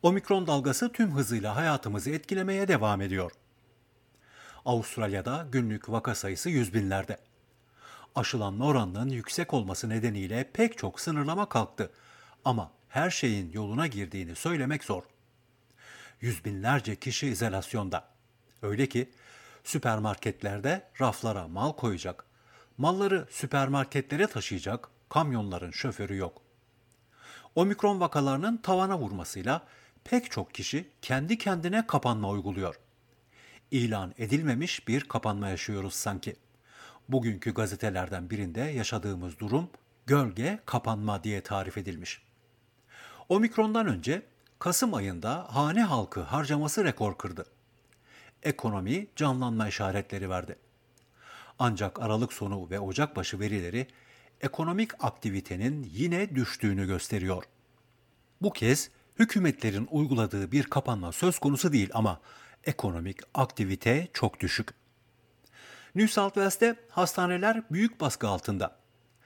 Omikron dalgası tüm hızıyla hayatımızı etkilemeye devam ediyor. Avustralya'da günlük vaka sayısı yüz binlerde. Aşılanma oranının yüksek olması nedeniyle pek çok sınırlama kalktı. Ama her şeyin yoluna girdiğini söylemek zor. Yüz binlerce kişi izolasyonda. Öyle ki süpermarketlerde raflara mal koyacak, malları süpermarketlere taşıyacak kamyonların şoförü yok. Omikron vakalarının tavana vurmasıyla pek çok kişi kendi kendine kapanma uyguluyor. İlan edilmemiş bir kapanma yaşıyoruz sanki. Bugünkü gazetelerden birinde yaşadığımız durum gölge kapanma diye tarif edilmiş. Omikron'dan önce Kasım ayında hane halkı harcaması rekor kırdı. Ekonomi canlanma işaretleri verdi. Ancak Aralık sonu ve Ocak başı verileri ekonomik aktivitenin yine düştüğünü gösteriyor. Bu kez hükümetlerin uyguladığı bir kapanma söz konusu değil ama ekonomik aktivite çok düşük. New South Wales'te hastaneler büyük baskı altında.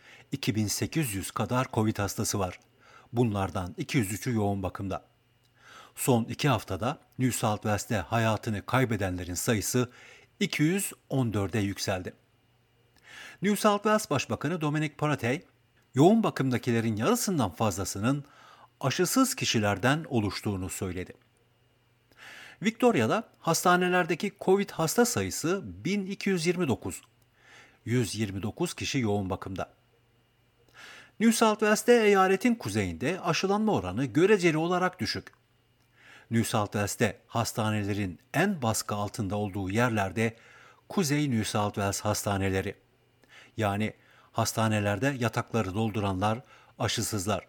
2800 kadar Covid hastası var. Bunlardan 203'ü yoğun bakımda. Son 2 haftada New South Wales'te hayatını kaybedenlerin sayısı 214'e yükseldi. New South Wales Başbakanı Dominic Perrottet, yoğun bakımdakilerin yarısından fazlasının aşısız kişilerden oluştuğunu söyledi. Victoria'da hastanelerdeki Covid hasta sayısı 1229. 129 kişi yoğun bakımda. New South Wales'te eyaletin kuzeyinde aşılanma oranı göreceli olarak düşük. New South Wales'te hastanelerin en baskı altında olduğu yerlerde Kuzey New South Wales hastaneleri. Yani hastanelerde yatakları dolduranlar aşısızlar.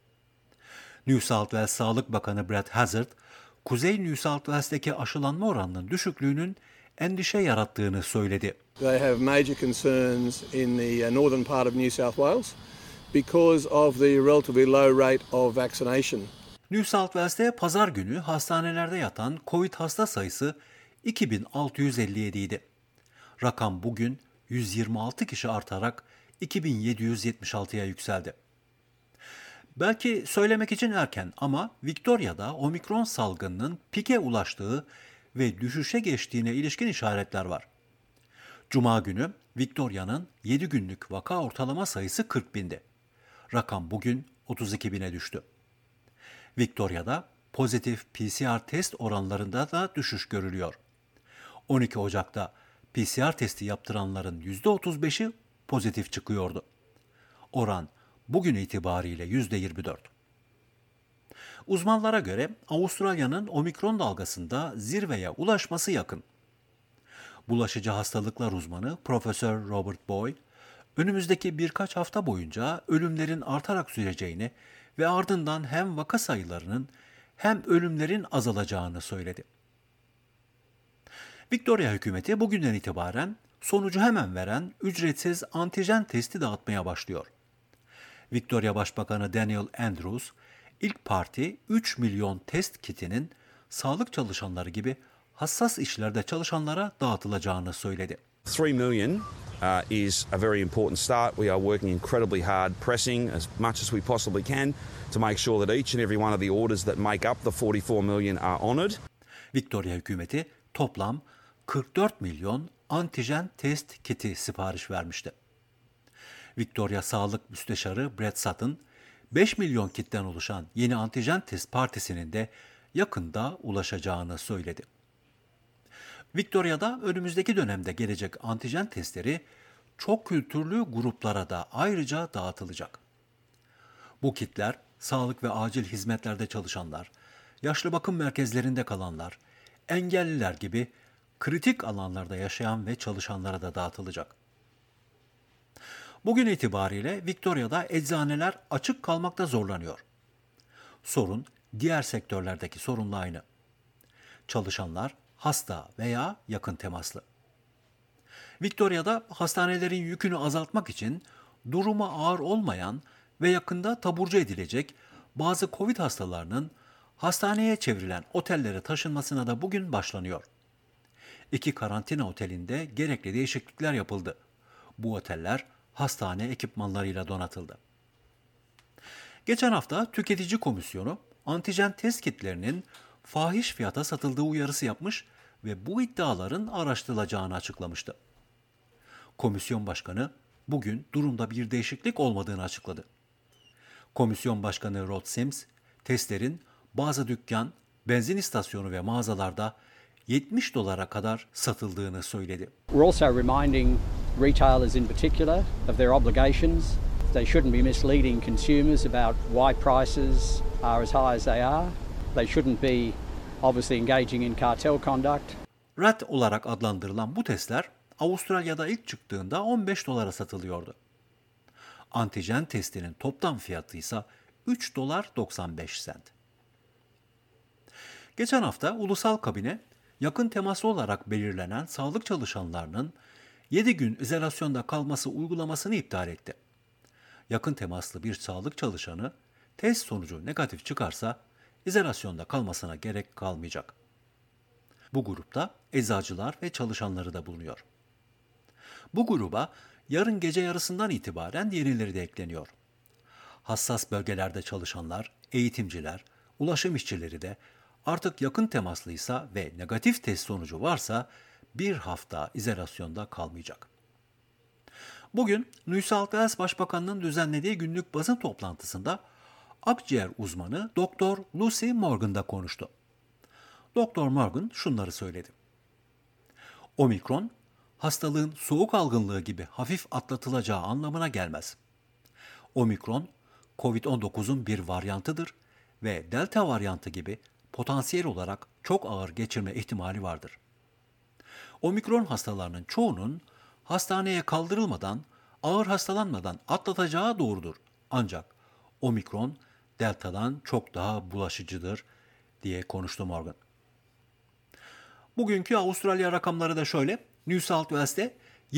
New South Wales Sağlık Bakanı Brad Hazzard, Kuzey New South Wales'teki aşılanma oranının düşüklüğünün endişe yarattığını söyledi. They have major concerns in the northern part of New South Wales because of the relatively low rate of vaccination. New South Wales'te pazar günü hastanelerde yatan Covid hasta sayısı 2657 idi. Rakam bugün 126 kişi artarak 2776'ya yükseldi. Belki söylemek için erken ama Victoria'da Omikron salgınının pike ulaştığı ve düşüşe geçtiğine ilişkin işaretler var. Cuma günü Victoria'nın 7 günlük vaka ortalama sayısı 40 bindi. Rakam bugün 32 bine düştü. Victoria'da pozitif PCR test oranlarında da düşüş görülüyor. 12 Ocak'ta PCR testi yaptıranların %35'i pozitif çıkıyordu. Oran bugün itibariyle %24. Uzmanlara göre Avustralya'nın Omikron dalgasında zirveye ulaşması yakın. Bulaşıcı hastalıklar uzmanı Profesör Robert Boyle, önümüzdeki birkaç hafta boyunca ölümlerin artarak süreceğini ve ardından hem vaka sayılarının hem ölümlerin azalacağını söyledi. Victoria hükümeti bugünden itibaren sonucu hemen veren ücretsiz antijen testi dağıtmaya başlıyor. Victoria Başbakanı Daniel Andrews, ilk parti 3 milyon test kitinin sağlık çalışanları gibi hassas işlerde çalışanlara dağıtılacağını söyledi. 3 million is a very important start. We are working incredibly hard, pressing as much as we possibly can to make sure that each and every one of the orders that make up the 44 million are honoured. Victoria hükümeti toplam 44 milyon antijen test kiti sipariş vermişti. Victoria Sağlık Müsteşarı Brett Sutton, 5 milyon kitten oluşan yeni antijen test partisinin de yakında ulaşacağını söyledi. Victoria'da önümüzdeki dönemde gelecek antijen testleri çok kültürlü gruplara da ayrıca dağıtılacak. Bu kitler sağlık ve acil hizmetlerde çalışanlar, yaşlı bakım merkezlerinde kalanlar, engelliler gibi kritik alanlarda yaşayan ve çalışanlara da dağıtılacak. Bugün itibariyle Victoria'da eczaneler açık kalmakta zorlanıyor. Sorun diğer sektörlerdeki sorunla aynı. Çalışanlar hasta veya yakın temaslı. Victoria'da hastanelerin yükünü azaltmak için durumu ağır olmayan ve yakında taburcu edilecek bazı Covid hastalarının hastaneye çevrilen otellere taşınmasına da bugün başlanıyor. 2 karantina otelinde gerekli değişiklikler yapıldı. Bu oteller hastane ekipmanlarıyla donatıldı. Geçen hafta Tüketici Komisyonu antijen test kitlerinin fahiş fiyata satıldığı uyarısı yapmış ve bu iddiaların araştırılacağını açıklamıştı. Komisyon Başkanı bugün durumda bir değişiklik olmadığını açıkladı. Komisyon Başkanı Rod Sims, testlerin bazı dükkan, benzin istasyonu ve mağazalarda $70 kadar satıldığını söyledi. We're also reminding retailers in particular of their obligations. They shouldn't be misleading consumers about why prices are as high as they are. They shouldn't be obviously engaging in cartel conduct. RAT olarak adlandırılan bu testler Avustralya'da ilk çıktığında $15 satılıyordu. Antijen testinin toplam fiyatı ise $3.95. Geçen hafta ulusal kabine yakın temaslı olarak belirlenen sağlık çalışanlarının 7 gün izolasyonda kalması uygulamasını iptal etti. Yakın temaslı bir sağlık çalışanı test sonucu negatif çıkarsa izolasyonda kalmasına gerek kalmayacak. Bu grupta eczacılar ve çalışanları da bulunuyor. Bu gruba yarın gece yarısından itibaren yenileri de ekleniyor. Hassas bölgelerde çalışanlar, eğitimciler, ulaşım işçileri de artık yakın temaslıysa ve negatif test sonucu varsa bir hafta izolasyonda kalmayacak. Bugün New South Wales Başbakanı'nın düzenlediği günlük basın toplantısında akciğer uzmanı Dr. Lucy Morgan da konuştu. Dr. Morgan şunları söyledi. Omikron, hastalığın soğuk algınlığı gibi hafif atlatılacağı anlamına gelmez. Omikron, COVID-19'un bir varyantıdır ve Delta varyantı gibi potansiyel olarak çok ağır geçirme ihtimali vardır. Omikron hastalarının çoğunun hastaneye kaldırılmadan, ağır hastalanmadan atlatacağı doğrudur. Ancak Omikron, Delta'dan çok daha bulaşıcıdır diye konuştu Morgan. Bugünkü Avustralya rakamları da şöyle. New South Wales'te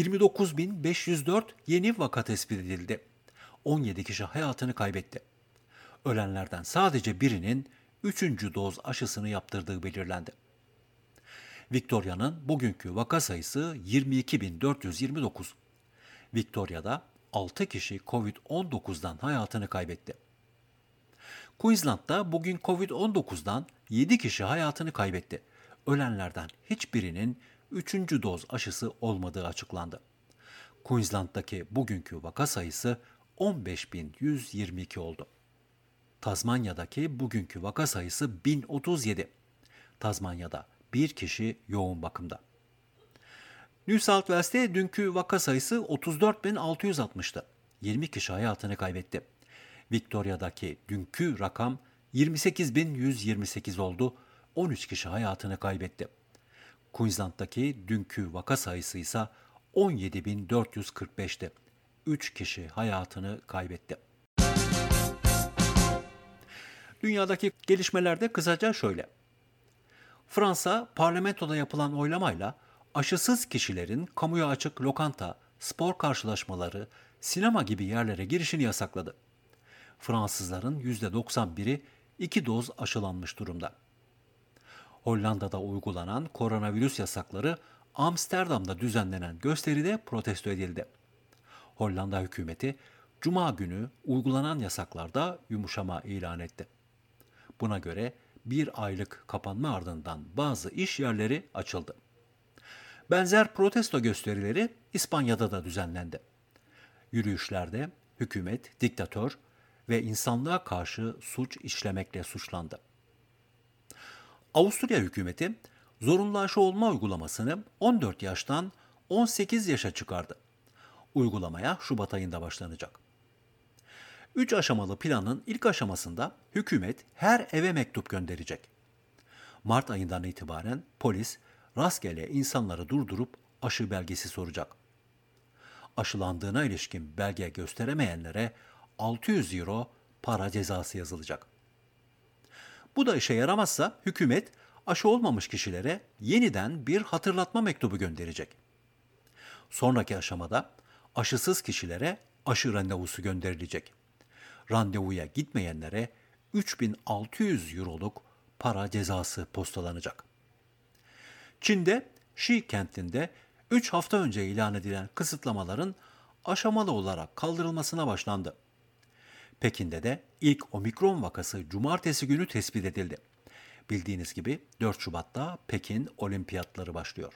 29.504 yeni vaka tespit edildi. 17 kişi hayatını kaybetti. Ölenlerden sadece birinin 3. doz aşısını yaptırdığı belirlendi. Victoria'nın bugünkü vaka sayısı 22.429. Victoria'da 6 kişi COVID-19'dan hayatını kaybetti. Queensland'da bugün COVID-19'dan 7 kişi hayatını kaybetti. Ölenlerden hiçbirinin 3. doz aşısı olmadığı açıklandı. Queensland'daki bugünkü vaka sayısı 15.122 oldu. Tazmanya'daki bugünkü vaka sayısı 1037. Tazmanya'da bir kişi yoğun bakımda. New South Wales'te dünkü vaka sayısı 34.660'tı. 20 kişi hayatını kaybetti. Victoria'daki dünkü rakam 28.128 oldu. 13 kişi hayatını kaybetti. Queensland'daki dünkü vaka sayısı ise 17.445'ti. 3 kişi hayatını kaybetti. Dünyadaki gelişmeler de kısaca şöyle. Fransa, parlamentoda yapılan oylamayla aşısız kişilerin kamuya açık lokanta, spor karşılaşmaları, sinema gibi yerlere girişini yasakladı. Fransızların %91'i 2 doz aşılanmış durumda. Hollanda'da uygulanan koronavirüs yasakları Amsterdam'da düzenlenen gösteride protesto edildi. Hollanda hükümeti Cuma günü uygulanan yasaklarda yumuşama ilan etti. Buna göre bir aylık kapanma ardından bazı iş yerleri açıldı. Benzer protesto gösterileri İspanya'da da düzenlendi. Yürüyüşlerde hükümet, diktatör ve insanlığa karşı suç işlemekle suçlandı. Avusturya hükümeti zorunlu aşı olma uygulamasını 14 yaştan 18 yaşa çıkardı. Uygulamaya Şubat ayında başlanacak. 3 aşamalı planın ilk aşamasında hükümet her eve mektup gönderecek. Mart ayından itibaren polis rastgele insanları durdurup aşı belgesi soracak. Aşılandığına ilişkin belge gösteremeyenlere 600 euro para cezası yazılacak. Bu da işe yaramazsa hükümet aşı olmamış kişilere yeniden bir hatırlatma mektubu gönderecek. Sonraki aşamada aşısız kişilere aşı randevusu gönderilecek. Randevuya gitmeyenlere 3.600 euroluk para cezası postalanacak. Çin'de Xi kentinde 3 hafta önce ilan edilen kısıtlamaların aşamalı olarak kaldırılmasına başlandı. Pekin'de de ilk omikron vakası cumartesi günü tespit edildi. Bildiğiniz gibi 4 Şubat'ta Pekin Olimpiyatları başlıyor.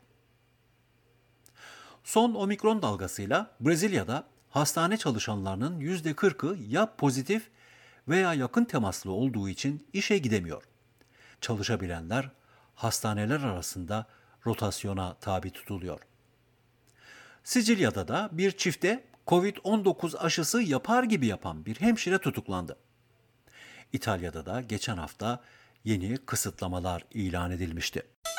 Son omikron dalgasıyla Brezilya'da hastane çalışanlarının %40'ı ya pozitif veya yakın temaslı olduğu için işe gidemiyor. Çalışabilenler hastaneler arasında rotasyona tabi tutuluyor. Sicilya'da da bir çifte Covid-19 aşısı yapar gibi yapan bir hemşire tutuklandı. İtalya'da da geçen hafta yeni kısıtlamalar ilan edilmişti.